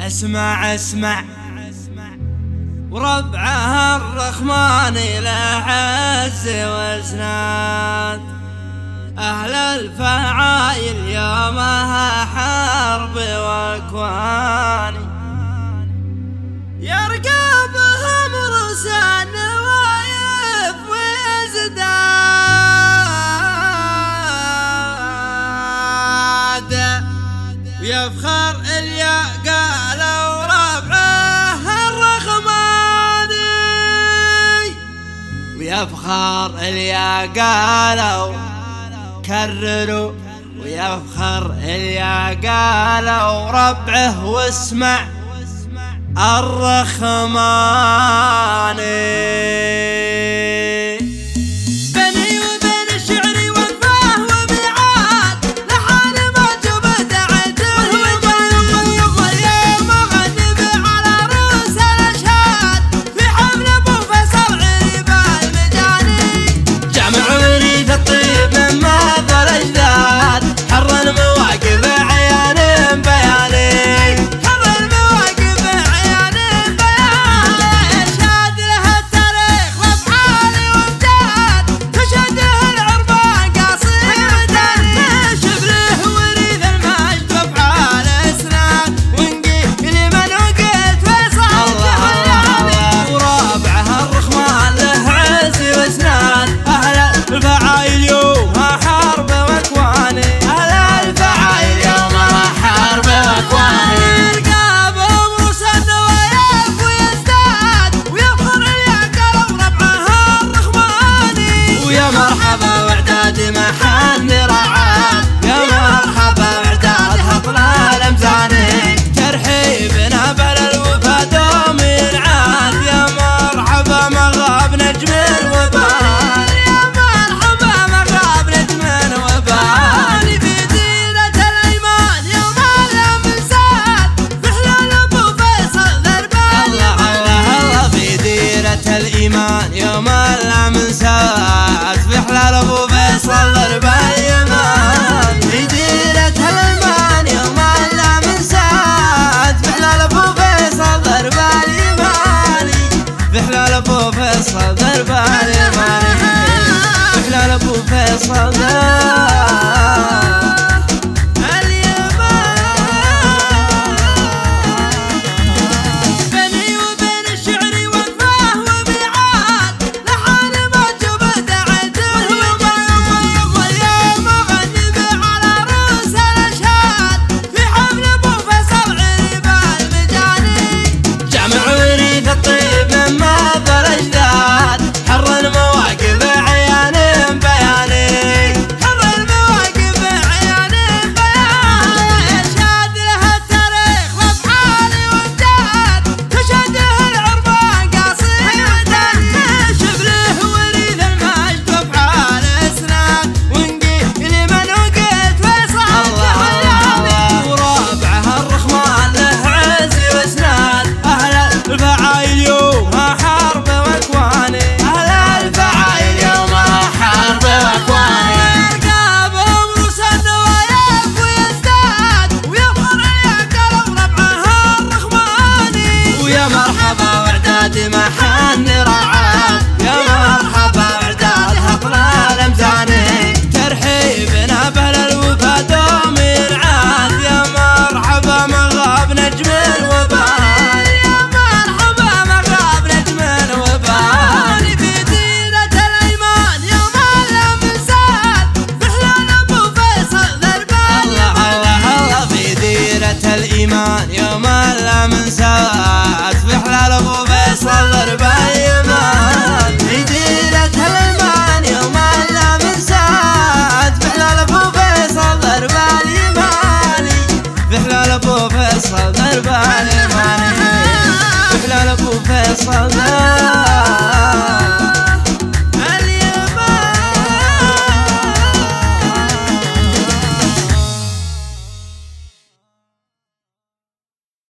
اسمع اسمع وربعها الرحمن له عز واسناد. أهل الفعايل يومها حرب واكواني، يرقبهم رسان نوايف ويزداد، ويفخر اللي قالوا ربعه الرحماني، ويفخر اللي قالوا كرروا، ويفخر اللي قالوا ربعه واسمع الرحماني. يوم الأمن ساد في حلال أبو فيصل ضرب اليمان، في ديرة الإيمان يوم الأمن ساد في حلال أبو فيصل ضرب اليمان، في حلال أبو فيصل ضرب اليمان، في حلال أبو فيصل محن رعاه، يا مرحبا وعداد هطل الامزاني، ترحيبنا بأهل الوفا دوم ينعاد، يا مرحبا من غاب نجم الوبال، يا مرحبا من غاب نجم الوبال، في ديرة الإيمان يوم الأمن ساد في حلال أبو فيصل ضرب اليمان، الله الله في ديرة الإيمان يوم الأمن ساد في حلال أبو فيصل ضرب اليمان، في ديرة الإيمان يوم الأمن ساد في حلال أبو فيصل ضرب اليمان، في حلال أبو فيصل ضرب اليمان، في حلال أبو فيصل